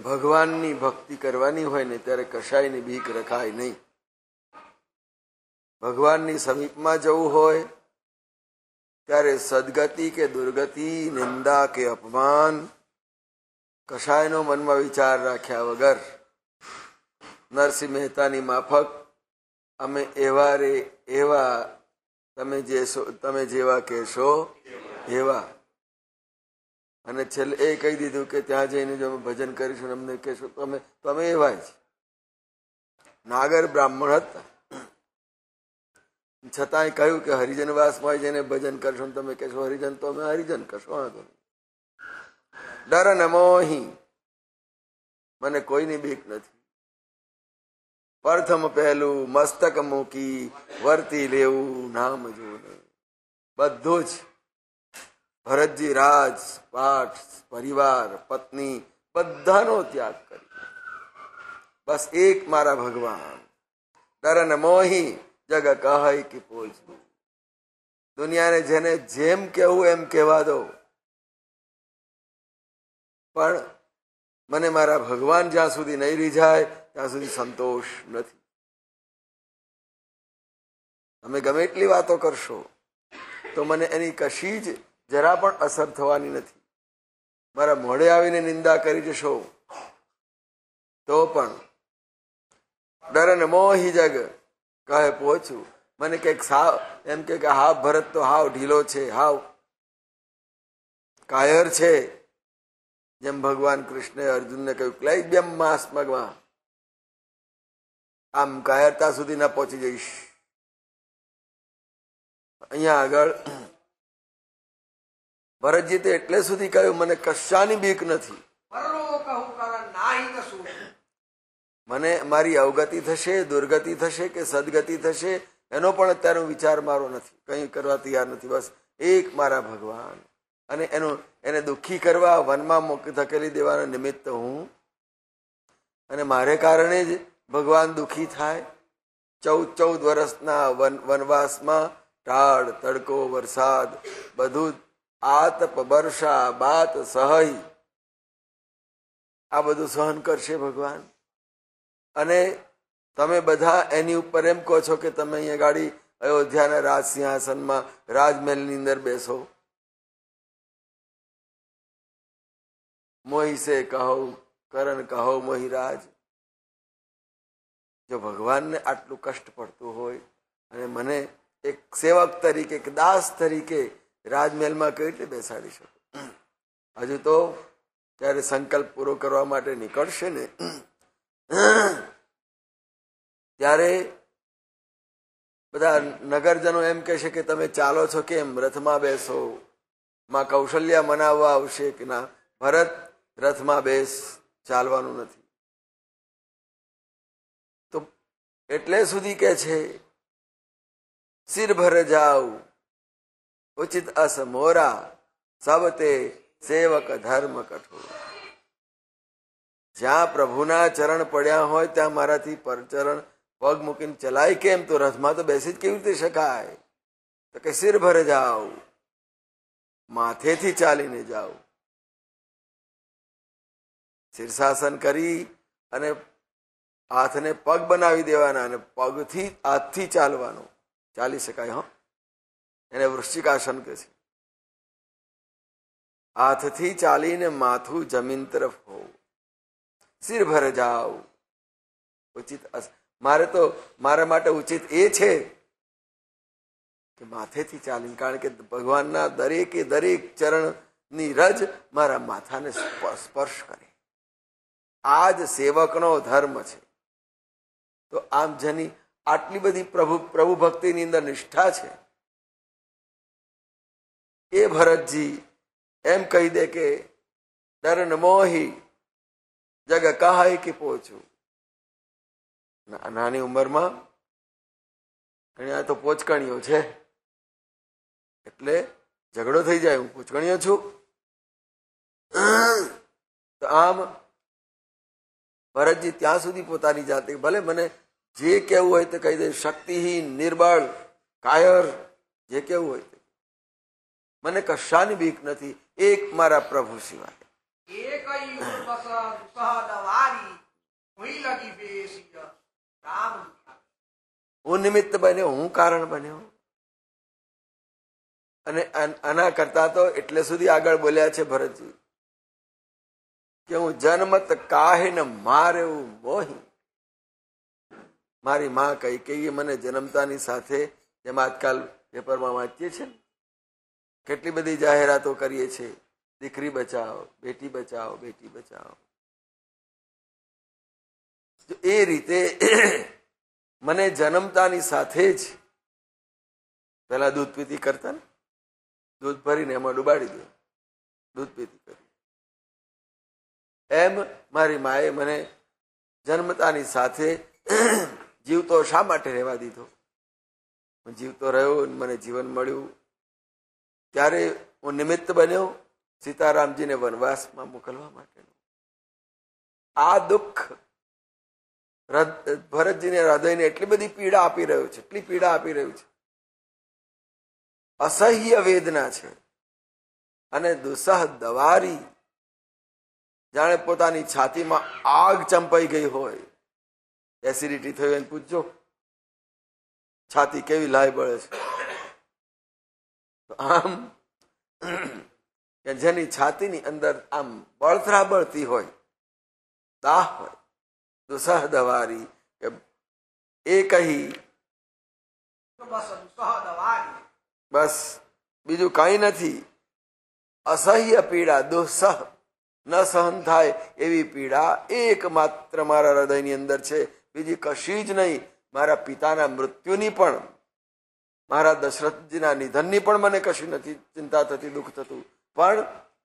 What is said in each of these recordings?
ભગવાનની ભક્તિ કરવાની હોય ને ત્યારે કશાયની બીક રખાય નહીં. ભગવાનની સમીપમાં જવું હોય ત્યારે સદગતિ કે દુર્ગતિ, નિંદા કે અપમાન કશાયનો મનમાં વિચાર રાખ્યા વગર નરસિંહ મહેતાની માફક અમે એવા રે એવા, તમે જેવા કહેશો એવા. અને છેલ્લે એ કહી દીધું કે ત્યાં જઈને જો અમે ભજન કરીશું અમને કહેશો તો અમે એવા જ. નાગર બ્રાહ્મણ હતા છતાંય કહ્યું કે હરિજનવાસમાં જઈને ભજન કરશો તમે કહેશો હરિજન તો અમે હરિજન કરશો. વાંધો નહીં. ડર ન મોહી, મને કોઈની બીક નથી. પ્રથમ પહેલું મસ્તક મૂકી વર્તી લેવું નામ જોને. બધું જ ભરતજી રાજ પાઠ પરિવાર પત્ની બધાનો ત્યાગ કરી બસ એક મારા ભગવાન. ડર ન મોહી જગ કહે કે પોચવું. દુનિયાને જેને જેમ કહેવું એમ કહેવા દો, પણ મને મારા ભગવાન જ્યાં સુધી નહીં રીઝાય ત્યાં સુધી સંતોષ નથી. તમે ગમે એટલી વાતો કરશો તો મને એની કશી જ જરા પણ અસર થવાની નથી. મારા મોઢે આવીને નિંદા કરી જશો તો પણ ડર ન મોહી જગ કહે પહોંચું. મને કંઈક સાવ એમ કે હાવ ભરત તો હાવ ઢીલો છે, હાવ કાયર છે. જેમ ભગવાન કૃષ્ણે અર્જુનને કહ્યું ક્લૈબ્યમ માસ્મગમાં, આમ કાયરતા સુધી ના પહોંચી જઈશ. અહીંયા આગળ ભરતજી તો એટલે સુધી કહ્યું મને કશાની બીક નથી. મને મારી અવગતિ થશે, દુર્ગતિ થશે કે સદગતિ થશે એનો પણ અત્યારે વિચાર મારો નથી. કંઈ કરવા તૈયાર નથી. બસ એક મારા ભગવાન. અને એને દુઃખી કરવા, વનમાં ધકેલી દેવાના નિમિત્ત હું. અને મારે કારણે જ ભગવાન દુઃખી થાય. 14 વર્ષના વનવાસમાં ટાળ, તડકો, વરસાદ બધું આતપ, વર્ષા, બાત, સહય આ બધું સહન કરશે ભગવાન. અને તમે બધા એની ઉપર એમ કહો છો કે તમે અહીંયા ગાડી અયોધ્યાના રાજ સિંહાસનમાં રાજમહેલની અંદર બેસો. મોહી સે કહો કરણ કહો મોહીરાજ. જો ભગવાનને આટલું કષ્ટ પડતું હોય અને મને એક સેવક તરીકે, એક દાસ તરીકે રાજમહેલમાં કઈ રીતે બેસાડી શકો? હજુ તો ત્યારે સંકલ્પ પૂરો કરવા માટે નીકળશે ને ત્યારે બધા નગરજનો એમ કહેશે કે તમે ચાલો છો કેમ? રથમાં બેસો. માં કૌશલ્યા મનાવવા આવશે કે ના ભરત રથમાં બેસ, ચાલવાનું નથી. તો એટલે સુધી કે છે સિર ભર જાઉ ઉચિત અસ મોરા સબ તે સેવક ધર્મ કઠોર. જ્યાં પ્રભુના ચરણ પડ્યા હોય ત્યાં મારાથી પરચરણ પગ મૂકીને ચલાય કેમ? તો રથમાં તો બેસી જ કેવી રીતે શકાય? તો કે સિર ભર જાઓ, માથેથી ચાલીને જાઓ. શીર્ષાસન કરી અને હાથને પગ બનાવી દેવાના અને પગથી હાથથી ચાલવાનું. ચાલી શકાય. હો, એને વૃશ્ચિકાસન કહે છે. હાથથી ચાલીને માથું જમીન તરફ હો. સિર ભર જાઓ ઉચિત. મારા માટે ઉચિત એ છે કે માથેથી ચાલીને, કારણ કે ભગવાનના દરેકે દરેક ચરણની રજ મારા માથાને સ્પર્શ કરે. આ જ સેવકનો ધર્મ છે. તો આમ જેની આટલી બધી પ્રભુ ભક્તિની અંદર નિષ્ઠા છે એ ભરતજી એમ કહી દે કે ડર ન મોહી જગ કહે કે પહોંચું. નાની ઉંમરમાં આ તો પોચકણીઓ છે એટલે ઝઘડો થઈ જાય. હું પોચકણીઓ છું. તો આમ ભરતજી ત્યાં સુધી પોતાની જાતે ભલે મને જે કેવું હોય તે કહી દે, શક્તિહીન, નિર્બળ, કાયર, જે કેવું હોય તે. મને કશાની બીક નથી એક મારા પ્રભુ સિવાય. નિમિત્ત બન્યો, હું કારણ બન્યો. અને આના કરતા તો એટલે સુધી આગળ બોલ્યા છે ભરતજી કે હું જન્મત કાહે ન મારેવું મોહી. મારી માં કઈ મને જન્મતાની સાથે, જેમ આજકાલ પેપરમાં વાંચીએ છીએ ને, કેટલી બધી જાહેરાતો કરીએ છીએ, દીકરી બચાવો, બેટી બચાવો, બેટી બચાવો. એ રીતે મને જન્મતાની સાથે જ પેલા દૂધ પીતી કરતા ને, દૂધ ભરીને એમાં ડુબાડી દે, દૂધ પીતી કરી. એમ મારી માએ મને જન્મતાની સાથે જીવતો શા માટે રહેવા દીધો? હું જીવતો રહ્યો, મને જીવન મળ્યું, ત્યારે હું નિમિત્ત બન્યો સીતારામજીને વનવાસમાં મોકલવા માટેનું. આ દુઃખ ભરતજીને હૃદયને એટલી બધી પીડા આપી રહ્યું છે, એટલી પીડા આપી રહ્યું છે, અસહ્ય વેદના છે. અને દુસહ દવારી, જાણે પોતાની છાતીમાં આગ ચંપાઈ ગઈ હોય. એસિડિટી થયું એને પૂછજો, છાતી કેવી લાય બળે છે. આમ જેની છાતીની અંદર આમ બળતરા બળતી હોય, દાહ હોય, દુસહ દવારી, એ કહી બસ બીજું કઈ નથી. અસહ્ય પીડા, દુઃસહ, ન સહન થાય એવી પીડા એકમાત્ર મારા હૃદયની અંદર છે, બીજી કશી જ નહીં. મારા પિતાના મૃત્યુની પણ, મારા દશરથજીના નિધનની પણ મને કશી નથી ચિંતા થતી, દુઃખ થતું, પણ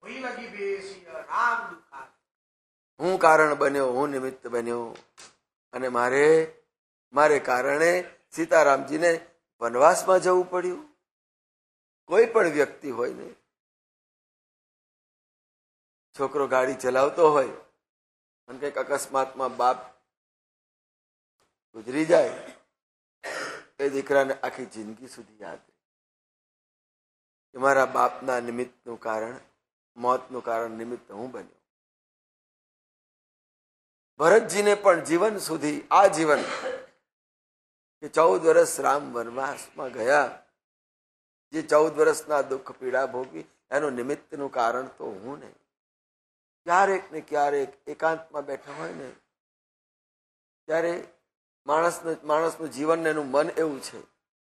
હું કારણ બન્યો, હું નિમિત્ત બન્યો. અને મારે કારણે સીતારામજીને વનવાસમાં જવું પડ્યું. કોઈ પણ વ્યક્તિ હોય ને, છોકરો ગાડી ચલાવતો હોય અને કંઈક અકસ્માતમાં બાપ ગુજરી જાય, એ દીકરાને આખી જિંદગી સુધી યાદ રહે કે મારા બાપના નિમિત્તનું કારણ, મોતનું કારણ નિમિત્ત હું બન્યો. ભરતજીને પણ જીવન સુધી, આ જીવન કે 14 વર્ષ રામ વનવાસમાં ગયા, જે 14 વર્ષના દુઃખ પીડા ભોગવી, એનું નિમિત્તનું કારણ તો હું નહીં. ક્યારેક ને ક્યારેક એકાંતમાં બેઠા હોય ને, ત્યારે માણસનું જીવન, એનું મન એવું છે,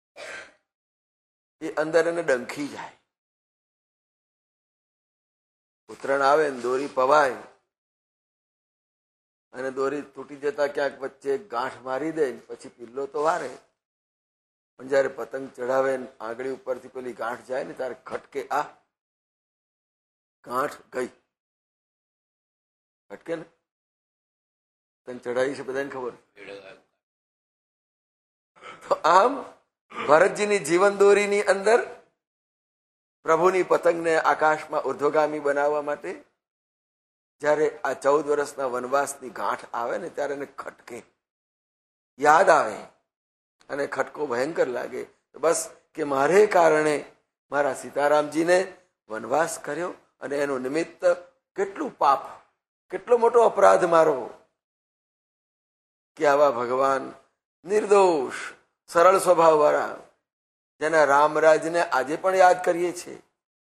એ અંદર એને ડંખી જાય. ઉતરણ આવે ને દોરી પવાય, અને દોરી તૂટી જતા ક્યાંક વચ્ચે ગાંઠ મારી દે, પછી પિલ્લો તો વારે, પણ જયારે પતંગ ચઢાવે આંગળી ઉપરથી પેલી ગાંઠ જાય ને, ત્યારે ખટકે, આ ગાંઠ ગઈ, ખટકે ને. પતંગ ચઢાવી છે બધાને ખબર. તો આમ ભરતજીની જીવન દોરીની અંદર પ્રભુની પતંગને આકાશમાં ઉર્ધ્વગામી બનાવવા માટે જયારે આ 14 વર્ષના વનવાસની ગાંઠ આવે ને, ત્યારે એને ખટકે, યાદ આવે, અને ખટકો ભયંકર લાગે. બસ કે મારે કારણે મારા સીતારામજીને વનવાસ કર્યો, અને એનું નિમિત્ત કેટલું પાપ, કેટલો મોટો અપરાધ મારો, કે આવા ભગવાન નિર્દોષ સરળ સ્વભાવ વાળા, જેના રામરાજને આજે પણ યાદ કરીએ છીએ,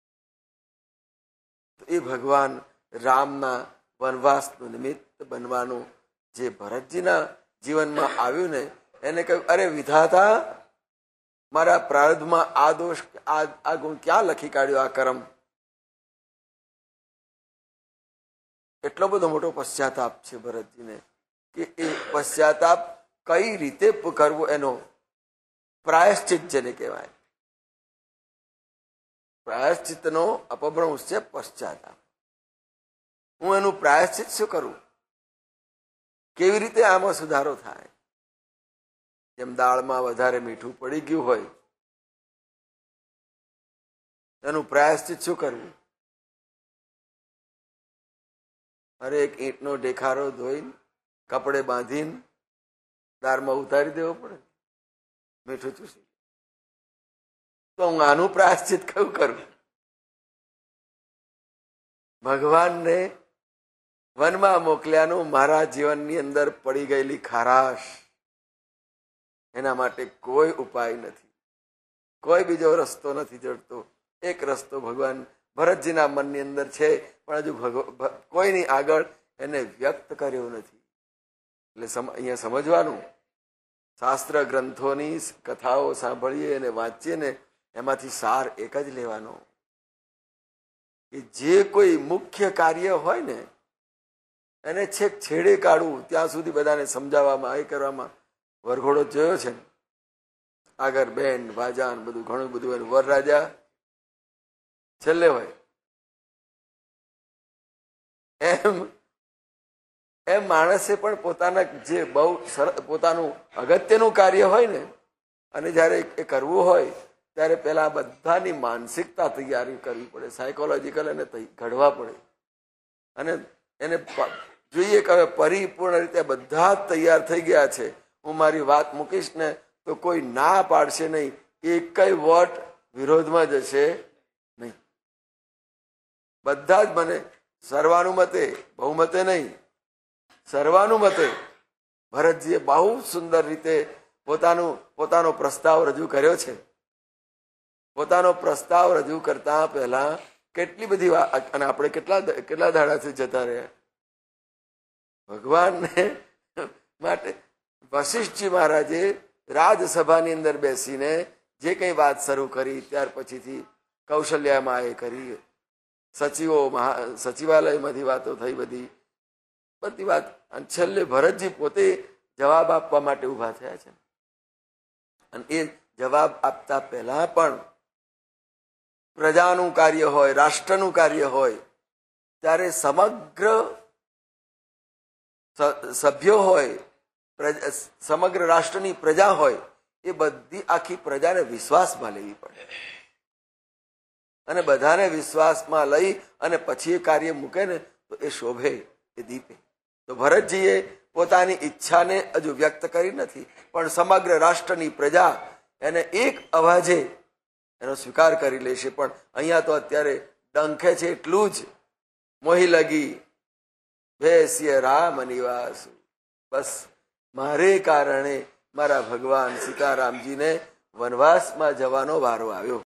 તો એ ભગવાન રામના વનવાસનું નિમિત્ત બનવાનું જે ભરતજીના જીવનમાં આવ્યું ને, એને કહ્યું, અરે વિધાતા, મારા પ્રારબ્ધમાં આ દોષ, આ ગુણ ક્યાં લખી કાઢ્યો, આ કર્મ. એટલો બધો મોટો પશ્ચાતાપ છે ભરતજીને, કે એ પશ્ચાતાપ કઈ રીતે કરવો, એનો પ્રાયશ્ચિત જેને કહેવાય. પ્રાયશ્ચિતનો અપભ્રંશ છે પશ્ચાતાપ. હું એનું પ્રાયશ્ચિત શું કરું, કેવી રીતે આમાં સુધારો થાય? જેમ દાળમાં વધારે મીઠું પડી ગયું હોય, એનું પ્રાયશ્ચિત શું કરવું? અરે એક ઈંટનો ઢેખારો ધોઈને, કપડે બાંધીને દાળમાં ઉતારી દેવો પડે, મીઠું ચૂસી. તો હું આનું પ્રાયશ્ચિત કયું કરું? ભગવાનને વનમાં મોકલ્યાનું મારા જીવનની અંદર પડી ગયેલી ખારાશ, એના માટે કોઈ ઉપાય નથી, કોઈ બીજો રસ્તો નથી જડતો. એક રસ્તો ભગવાન ભરતજીના મનની અંદર છે, પણ હજુ કોઈની આગળ એને વ્યક્ત કર્યો નથી. એટલે અહીંયા સમજવાનું, શાસ્ત્ર ગ્રંથોની કથાઓ સાંભળીએ અને વાંચીએ ને એમાંથી સાર એક જ લેવાનો કે જે કોઈ મુખ્ય કાર્ય હોય ને એને છેક છેડે કાઢવું, ત્યાં સુધી બધાને સમજાવવામાં, એ કરવામાં. વરઘોડો જોયો છે ને, આગળ બેન વાજાન બધું ઘણું બધું હોય, વરરાજા છેલ્લે હોય. એમ માણસે પણ પોતાના જે બહુ પોતાનું અગત્યનું કાર્ય હોય ને, અને જયારે એ કરવું હોય ત્યારે પેલા બધાની માનસિકતા તૈયારી કરવી પડે, સાયકોલોજીકલ એને ઘડવા પડે. અને એને જોઈએ કે હવે પરિપૂર્ણ રીતે બધા જ તૈયાર થઈ ગયા છે, હું મારી વાત મૂકીશ ને તો કોઈ ના પાડશે નહીં, એકય વોટ વિરોધમાં જશે નહીં. બધા જ મને સર્વાનુમતે, બહુમતે નહીં, સર્વાનુમતે. ભરતજીએ બહુ સુંદર રીતે પોતાનો પ્રસ્તાવ રજૂ કર્યો છે. પોતાનો પ્રસ્તાવ રજૂ કરતા પહેલા કેટલી બધી વાત, અને આપણે કેટલા દાડાથી જતા રહ્યા ભગવાનને માટે. વશિષ્ઠજી મહારાજે રાજસભાની અંદર બેસીને જે કઈ વાત શરૂ કરી, ત્યાર પછીથી કૌશલ્યામાં એ કરી, સચિવાલયમાંથી વાતો થઈ, બધી વાત. અને છેલ્લે ભરતજી પોતે જવાબ આપવા માટે ઉભા થયા છે. અને એ જવાબ આપતા પહેલા પણ પ્રજાનું કાર્ય હોય, રાષ્ટ્રનું કાર્ય હોય, ત્યારે સમગ્ર સભ્યો હોય, સમગ્ર રાષ્ટ્રની પ્રજા હોય, એ બધી આખી પ્રજાને વિશ્વાસમાં લેવી પડે. અને બધાને વિશ્વાસમાં લઈ અને પછી એ કાર્ય મૂકે ને તો એ શોભે, એ દીપે. તો ભરતજીએ પોતાની ઈચ્છાને હજુ વ્યક્ત કરી નથી, પણ સમગ્ર રાષ્ટ્રની પ્રજા એને એક અવાજે એનો સ્વીકાર કરી લેશે. પણ અહીંયા તો અત્યારે ડંખે છે એટલું જ, મોહી લગી ભેસ્ય રામ નિવાસ. બસ મારે કારણે મારા ભગવાન સીતારામજીને વનવાસમાં જવાનો વારો આવ્યો.